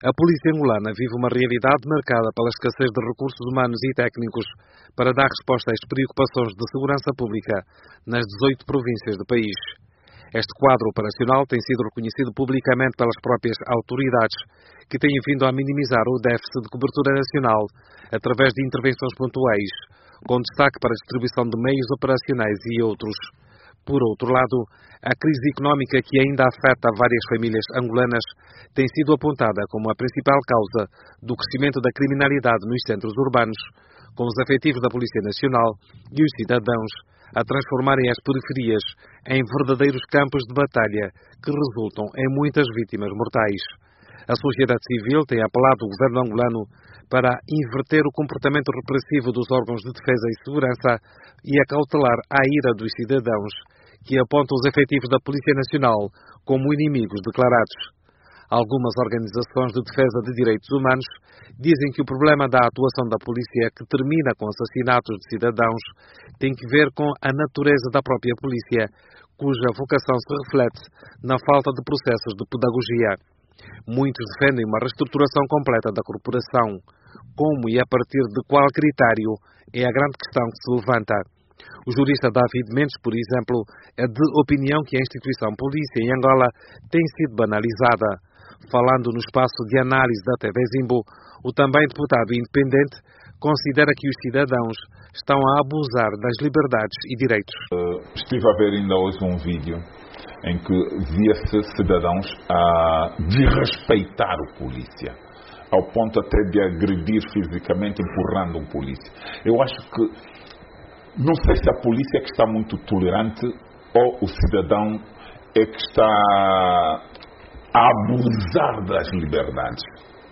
A polícia angolana vive uma realidade marcada pela escassez de recursos humanos e técnicos para dar resposta às preocupações de segurança pública nas 18 províncias do país. Este quadro operacional tem sido reconhecido publicamente pelas próprias autoridades, que têm vindo a minimizar o déficit de cobertura nacional através de intervenções pontuais, com destaque para a distribuição de meios operacionais e outros. Por outro lado, a crise económica que ainda afeta várias famílias angolanas tem sido apontada como a principal causa do crescimento da criminalidade nos centros urbanos, com os efetivos da Polícia Nacional e os cidadãos a transformarem as periferias em verdadeiros campos de batalha que resultam em muitas vítimas mortais. A sociedade civil tem apelado ao governo angolano para inverter o comportamento repressivo dos órgãos de defesa e segurança e acautelar a ira dos cidadãos, que apontam os efetivos da Polícia Nacional como inimigos declarados. Algumas organizações de defesa de direitos humanos dizem que o problema da atuação da polícia, que termina com assassinatos de cidadãos, tem que ver com a natureza da própria polícia, cuja vocação se reflete na falta de processos de pedagogia. Muitos defendem uma reestruturação completa da corporação. Como e a partir de qual critério é a grande questão que se levanta. O jurista David Mendes, por exemplo, é de opinião que a instituição polícia em Angola tem sido banalizada. Falando no espaço de análise da TV Zimbo, o também deputado independente considera que os cidadãos estão a abusar das liberdades e direitos. Estive a ver ainda hoje um vídeo em que via-se cidadãos a desrespeitar o polícia, ao ponto até de agredir fisicamente, empurrando um polícia. Eu acho que, não sei se a polícia é que está muito tolerante ou o cidadão é que está a abusar das liberdades.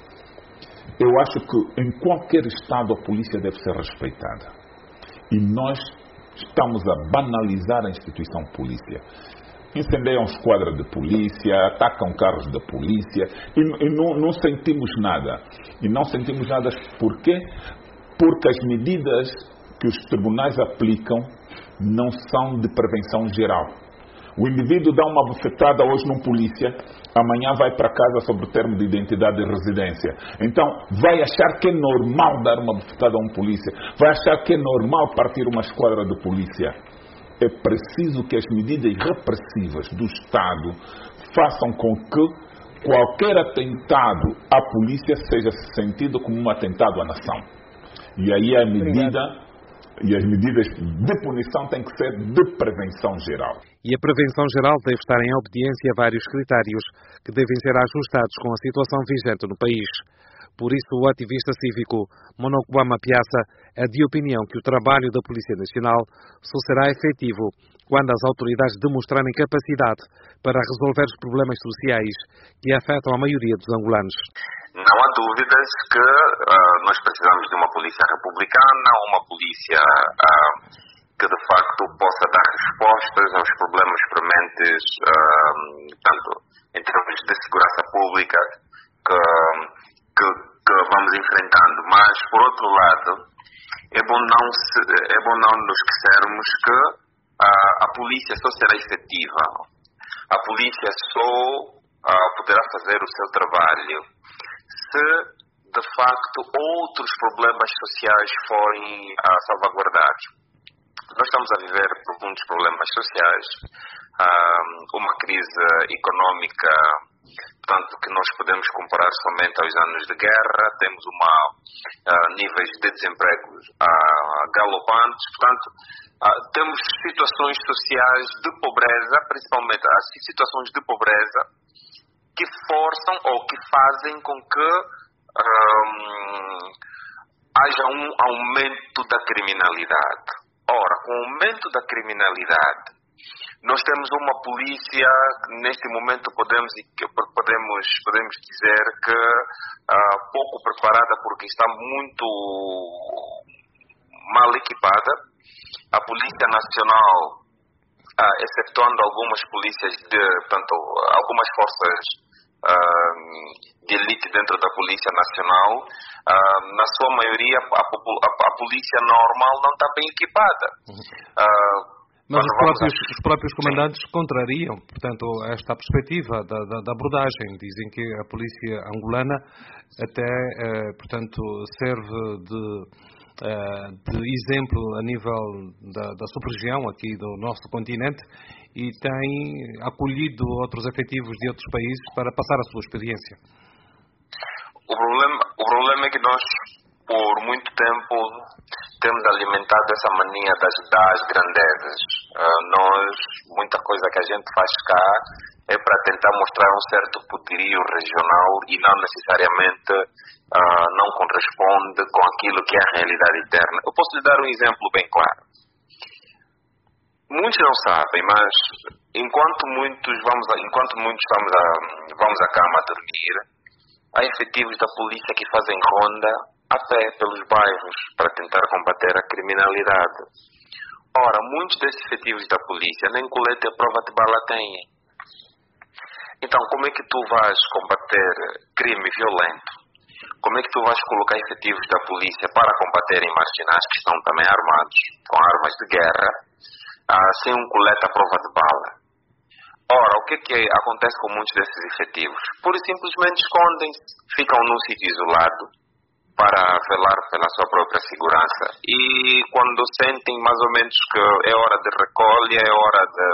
Eu acho que em qualquer estado a polícia deve ser respeitada. E nós estamos a banalizar a instituição polícia. Incendeiam esquadra de polícia, atacam carros da polícia e não sentimos nada. E não sentimos nada porquê? Porque as medidas que os tribunais aplicam não são de prevenção geral. O indivíduo dá uma bofetada hoje num polícia, amanhã vai para casa sobre o termo de identidade e residência. Então, vai achar que é normal dar uma bofetada a um polícia, vai achar que é normal partir uma esquadra de polícia. É preciso que as medidas repressivas do Estado façam com que qualquer atentado à polícia seja sentido como um atentado à nação. E aí a medida e as medidas de punição têm que ser de prevenção geral. E a prevenção geral deve estar em obediência a vários critérios que devem ser ajustados com a situação vigente no país. Por isso, o ativista cívico Monokwama Piazza é de opinião que o trabalho da Polícia Nacional só será efetivo quando as autoridades demonstrarem capacidade para resolver os problemas sociais que afetam a maioria dos angolanos. Não há dúvidas que nós precisamos de uma polícia republicana, uma polícia que de facto possa dar respostas aos problemas prementes, tanto em termos de segurança pública que vamos enfrentando. Mas, por outro lado, é bom não nos esquecermos que a polícia só será efetiva. A polícia só poderá fazer o seu trabalho se, de facto, outros problemas sociais forem salvaguardados. Nós estamos a viver profundos problemas sociais, uma crise económica, portanto, que nós podemos comparar somente aos anos de guerra, temos níveis de desemprego galopantes, portanto, temos situações sociais de pobreza, principalmente as situações de pobreza, que forçam ou que fazem com que haja um aumento da criminalidade. Ora, com o aumento da criminalidade, nós temos uma polícia que neste momento podemos dizer que pouco preparada, porque está muito mal equipada. A Polícia Nacional, excetuando algumas polícias algumas forças de elite dentro da Polícia Nacional, na sua maioria a polícia normal não está bem equipada. Mas os próprios comandantes contrariam, portanto, esta perspectiva da abordagem. Dizem que a polícia angolana até, portanto, serve de exemplo a nível da sub-região aqui do nosso continente e tem acolhido outros efetivos de outros países para passar a sua experiência. O problema é que nós, por muito tempo, temos alimentado essa mania das grandezas. Muita coisa que a gente faz cá é para tentar mostrar um certo poderio regional e não necessariamente não corresponde com aquilo que é a realidade interna. Eu posso lhe dar um exemplo bem claro. Muitos não sabem, mas enquanto muitos vamos à cama a dormir, há efetivos da polícia que fazem ronda a pé pelos bairros para tentar combater a criminalidade. Ora, muitos desses efetivos da polícia nem colete a prova de bala têm. Então, como é que tu vais combater crime violento? Como é que tu vais colocar efetivos da polícia para combaterem marginais que estão também armados, com armas de guerra, sem um colete à prova de bala? Ora, o que acontece com muitos desses efetivos? Pura e simplesmente escondem-se, ficam num sítio isolado para velar pela sua própria segurança. E quando sentem mais ou menos que é hora de recolha, é hora de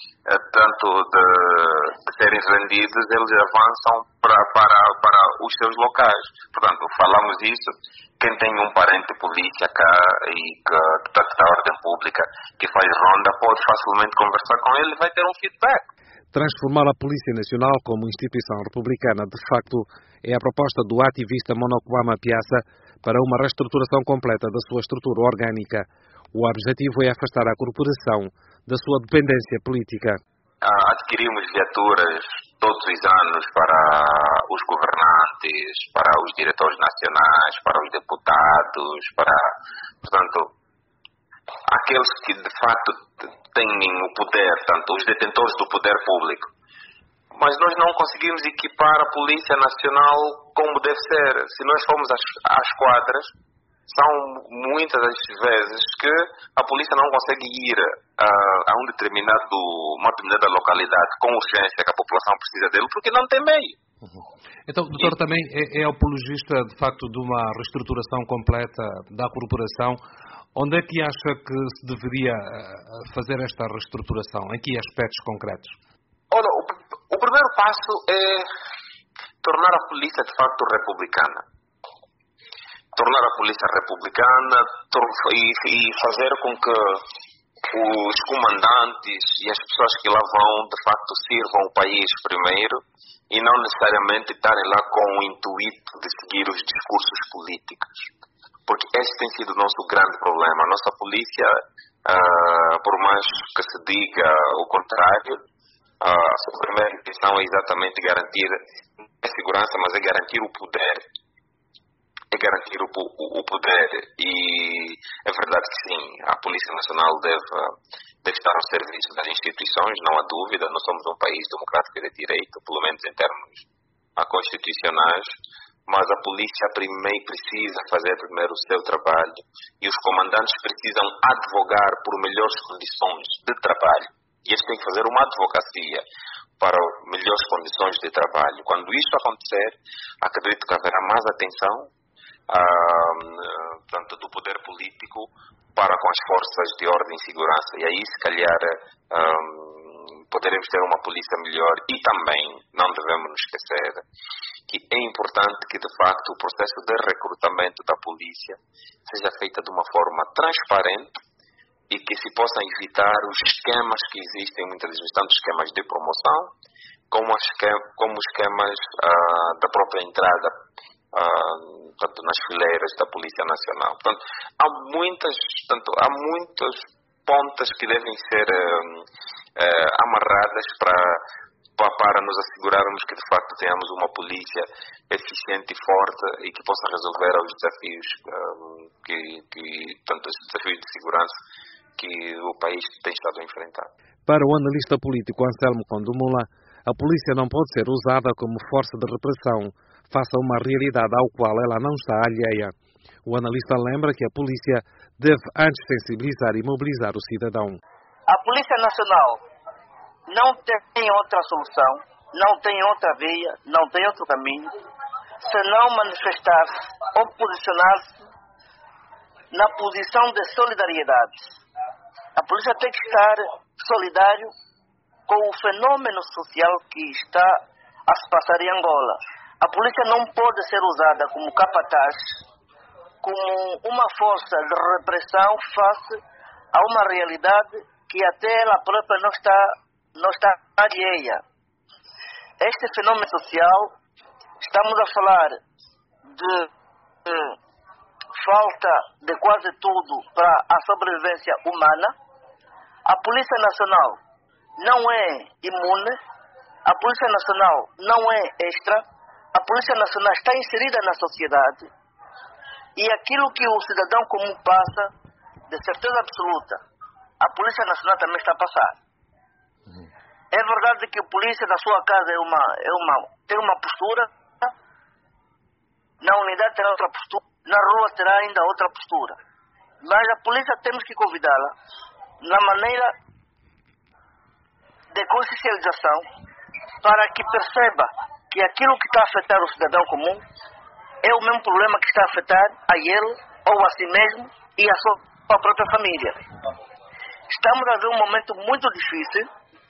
serem rendidos, eles avançam para os seus locais. Portanto, falamos isso, quem tem um parente polícia cá e que está da ordem pública, que faz ronda, pode facilmente conversar com ele e vai ter um feedback. Transformar a Polícia Nacional como instituição republicana, de facto, é a proposta do ativista Monokwama Piazza para uma reestruturação completa da sua estrutura orgânica. O objetivo é afastar a corporação da sua dependência política. Adquirimos viaturas todos os anos para os governantes, para os diretores nacionais, para os deputados, portanto, aqueles que de facto têm o poder, tanto os detentores do poder público. Mas nós não conseguimos equipar a Polícia Nacional como deve ser. Se nós formos às quadras, são muitas as vezes que a polícia não consegue ir a uma determinada localidade com urgência, que a população precisa dele, porque não tem meio. Então, doutor, também é apologista, de facto, de uma reestruturação completa da corporação. Onde é que acha que se deveria fazer esta reestruturação? Em que aspectos concretos? Olha, o primeiro passo é tornar a polícia, de facto, republicana. Tornar a polícia republicana e fazer com que os comandantes e as pessoas que lá vão, de facto, sirvam o país primeiro e não necessariamente estarem lá com o intuito de seguir os discursos políticos. Porque esse tem sido o nosso grande problema. A nossa polícia, por mais que se diga o contrário, a sua primeira intenção é exatamente garantir a segurança, mas é garantir o poder. É garantir o poder. E é verdade que sim, a Polícia Nacional deve estar ao serviço das instituições, não há dúvida. Nós somos um país democrático e de direito, pelo menos em termos constitucionais. Mas a polícia precisa fazer primeiro o seu trabalho e os comandantes precisam advogar por melhores condições de trabalho. E eles têm que fazer uma advocacia para melhores condições de trabalho. Quando isso acontecer, acredito que haverá mais atenção tanto do poder político para com as forças de ordem e segurança. E aí, se calhar, poderemos ter uma polícia melhor. E também, não devemos nos esquecer que é importante que, de facto, o processo de recrutamento da polícia seja feito de uma forma transparente e que se possam evitar os esquemas que existem, muitas vezes, tanto esquemas de promoção como esquemas da própria entrada tanto nas fileiras da Polícia Nacional. Portanto, há muitas pontas que devem ser amarradas para nos assegurarmos que, de facto, tenhamos uma polícia eficiente e forte e que possa resolver os desafios, tanto os desafios de segurança que o país tem estado a enfrentar. Para o analista político Anselmo Condomula, a polícia não pode ser usada como força de repressão face a uma realidade ao qual ela não está alheia. O analista lembra que a polícia deve antes sensibilizar e mobilizar o cidadão. A Polícia Nacional não tem outra solução, não tem outra via, não tem outro caminho, senão manifestar-se ou posicionar-se na posição de solidariedade. A polícia tem que estar solidário com o fenômeno social que está a se passar em Angola. A polícia não pode ser usada como capataz, como uma força de repressão face a uma realidade que até ela própria não está alheia. Este fenômeno social, estamos a falar de falta de quase tudo para a sobrevivência humana. A Polícia Nacional não é imune, a Polícia Nacional não é extra, a Polícia Nacional está inserida na sociedade e aquilo que o cidadão comum passa, de certeza absoluta, a Polícia Nacional também está a passar. É verdade que a polícia na sua casa tem uma postura, na unidade terá outra postura, na rua terá ainda outra postura. Mas a polícia temos que convidá-la na maneira de consciencialização para que perceba que aquilo que está a afetar o cidadão comum é o mesmo problema que está a afetar a ele ou a si mesmo e a sua própria família. Estamos a ver um momento muito difícil,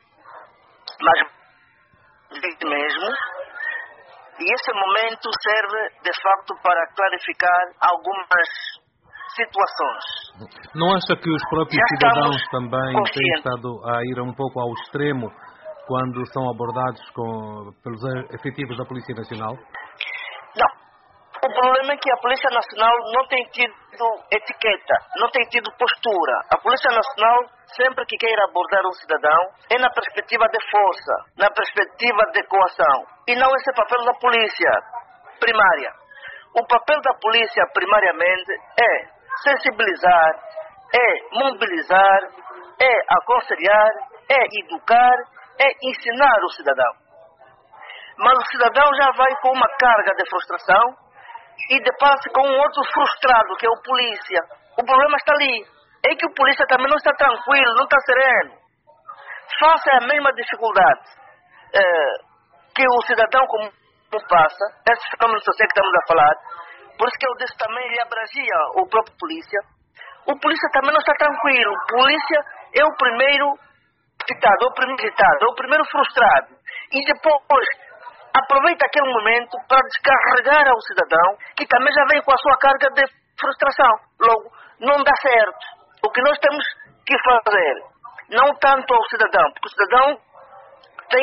mas mesmo, e esse momento serve de facto para clarificar algumas situações. Não acha que os próprios cidadãos também têm estado a ir um pouco ao extremo quando são abordados pelos efetivos da Polícia Nacional? Não. O problema é que a Polícia Nacional não tem tido etiqueta, não tem tido postura. A Polícia Nacional, sempre que queira abordar um cidadão, é na perspectiva de força, na perspectiva de coação. E não esse é o papel da polícia primária. O papel da polícia, primariamente, é sensibilizar, é mobilizar, é aconselhar, é educar, é ensinar o cidadão. Mas o cidadão já vai com uma carga de frustração e depara-se com um outro frustrado, que é o polícia. O problema está ali. É que o polícia também não está tranquilo, não está sereno. Face à mesma dificuldade que o cidadão comum passa, esse fenômeno social que estamos a falar, por isso que eu disse também, ele abrangia o próprio polícia. O polícia também não está tranquilo. O polícia é o primeiro irritado, é o primeiro irritado, é o primeiro frustrado. E depois aproveita aquele momento para descarregar ao cidadão, que também já vem com a sua carga de frustração. Logo, não dá certo. O que nós temos que fazer, não tanto ao cidadão, porque o cidadão tem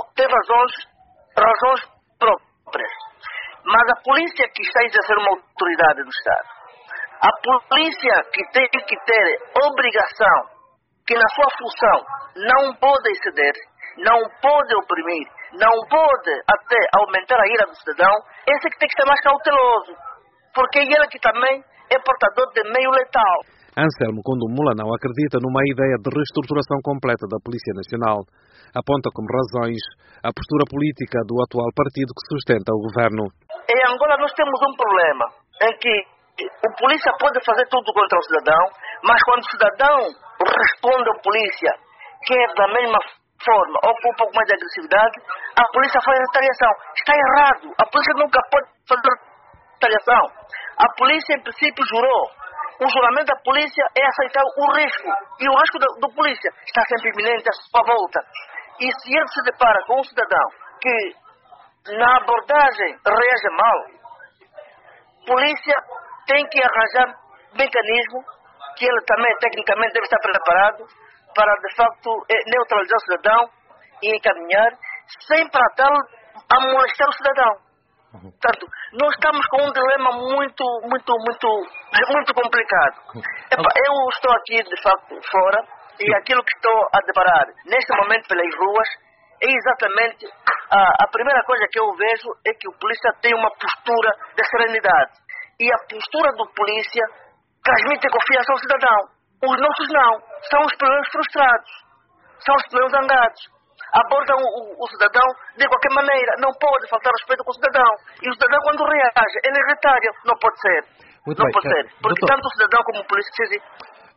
razões próprias. Mas a polícia que está a exercer uma autoridade do Estado, a polícia que tem que ter obrigação, que na sua função não pode exceder, não pode oprimir, não pode até aumentar a ira do cidadão, esse que tem que ser mais cauteloso, porque ele que também é portador de meio letal. Anselmo Condum não acredita numa ideia de reestruturação completa da Polícia Nacional. Aponta como razões a postura política do atual partido que sustenta o governo. Em Angola nós temos um problema em que o polícia pode fazer tudo contra o cidadão, mas quando o cidadão responde à polícia, que é da mesma forma ou com um pouco mais de agressividade, a polícia faz retaliação. Está errado. A polícia nunca pode fazer retaliação. A polícia, em princípio, jurou. O juramento da polícia é aceitar o risco. E o risco do polícia está sempre iminente à sua volta. E se ele se depara com um cidadão que na abordagem reage mal, a polícia tem que arranjar mecanismo que ele também tecnicamente deve estar preparado para de facto neutralizar o cidadão e encaminhar sem tratar a molestar o cidadão. Portanto, nós estamos com um dilema muito complicado. Eu estou aqui de facto fora e aquilo que estou a deparar neste momento pelas ruas é exatamente a primeira coisa que eu vejo é que o polícia tem uma postura de serenidade. E a postura do polícia transmite confiança ao cidadão. Os nossos não. São os primeiros frustrados. São os primeiros zangados. Abordam o cidadão de qualquer maneira. Não pode faltar respeito com o cidadão. E o cidadão, quando reage, ele é irritável. Não pode ser. Muito não bem. pode ser. Porque doutor, tanto o cidadão como o polícia...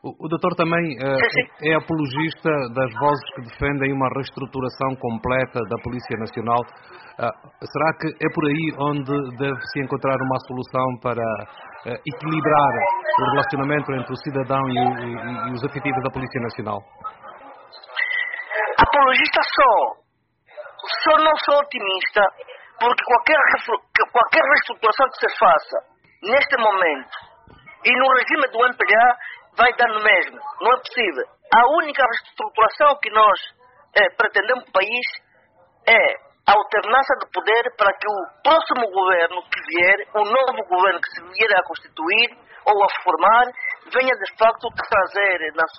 O doutor também é apologista das vozes que defendem uma reestruturação completa da Polícia Nacional. Será que é por aí onde deve-se encontrar uma solução para equilibrar o relacionamento entre o cidadão e os efetivos da Polícia Nacional? Apologista só não sou otimista, porque qualquer reestruturação que se faça neste momento e no regime do MPLA vai dar no mesmo. Não é possível. A única reestruturação que nós pretendemos no país é a alternância de poder para que o próximo governo que vier, o novo governo que se vier a constituir ou a formar, venha de facto trazer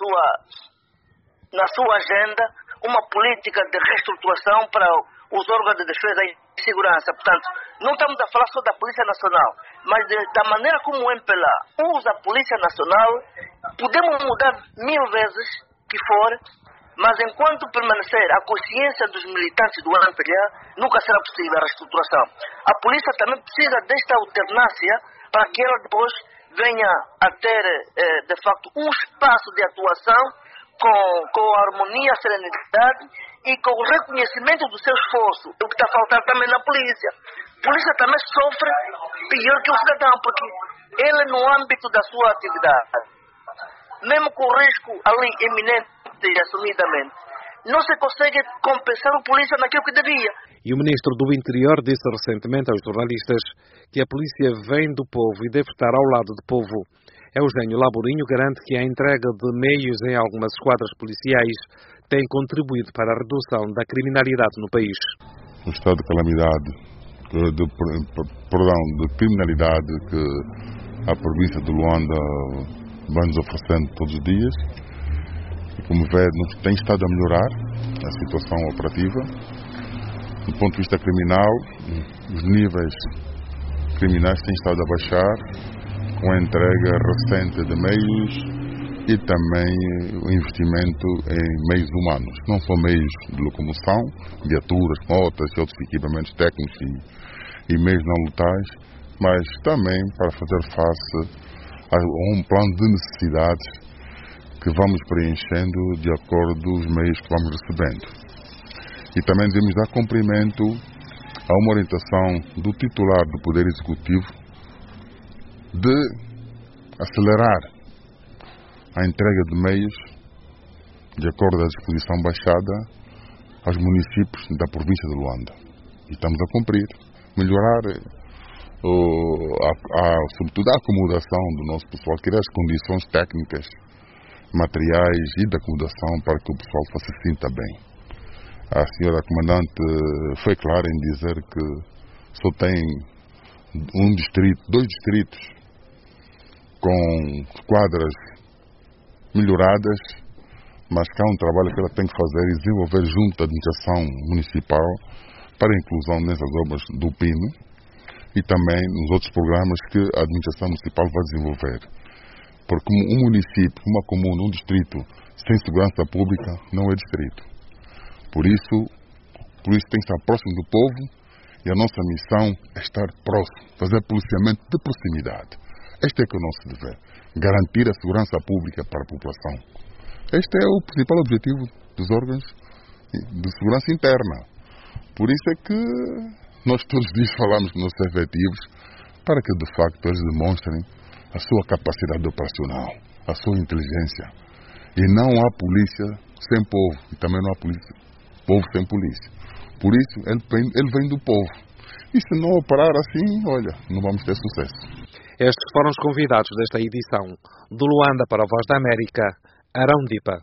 na sua agenda uma política de reestruturação para os órgãos de defesa e segurança. Portanto, não estamos a falar só da Polícia Nacional, mas da maneira como o MPLA usa a Polícia Nacional. Podemos mudar 1000 vezes que for, mas enquanto permanecer a consciência dos militantes do MPLA, nunca será possível a reestruturação. A polícia também precisa desta alternância para que ela depois venha a ter, de facto, um espaço de atuação com harmonia, serenidade e com o reconhecimento do seu esforço. O que está a faltar também na polícia. A polícia também sofre pior que o cidadão, porque ele, no âmbito da sua atividade, mesmo com o risco ali iminente e assumidamente, não se consegue compensar o polícia naquilo que devia. E o Ministro do Interior disse recentemente aos jornalistas que a polícia vem do povo e deve estar ao lado do povo. Eugênio Laborinho garante que a entrega de meios em algumas esquadras policiais tem contribuído para a redução da criminalidade no país. O estado de calamidade, de criminalidade que a província de Luanda vai nos oferecendo todos os dias, e como vê, tem estado a melhorar a situação operativa. Do ponto de vista criminal, os níveis criminais têm estado a baixar, com a entrega recente de meios e também o investimento em meios humanos, não só meios de locomoção, viaturas, motas e outros equipamentos técnicos e meios não letais, mas também para fazer face a um plano de necessidades que vamos preenchendo de acordo com os meios que vamos recebendo. E também devemos dar cumprimento a uma orientação do titular do Poder Executivo de acelerar a entrega de meios de acordo à disposição baixada aos municípios da província de Luanda. E estamos a cumprir, melhorar sobretudo a acomodação do nosso pessoal, criar as condições técnicas, materiais e de acomodação para que o pessoal se sinta bem. A senhora comandante foi clara em dizer que só tem dois distritos com esquadras melhoradas, mas que há um trabalho que ela tem que fazer e desenvolver junto à administração municipal para a inclusão nessas obras do PINO e também nos outros programas que a administração municipal vai desenvolver. Porque um município, uma comuna, um distrito sem segurança pública não é distrito. Por isso tem que estar próximo do povo e a nossa missão é estar próximo, fazer policiamento de proximidade. Este é que é o nosso dever, garantir a segurança pública para a população. Este é o principal objetivo dos órgãos de segurança interna. Por isso é que nós todos os dias falamos com nossos efetivos para que de facto eles demonstrem a sua capacidade operacional, a sua inteligência. E não há polícia sem povo, e também não há povo sem polícia. Por isso ele vem do povo. E se não operar assim, olha, não vamos ter sucesso. Estes foram os convidados desta edição. De Luanda para a Voz da América, Arão Dipa.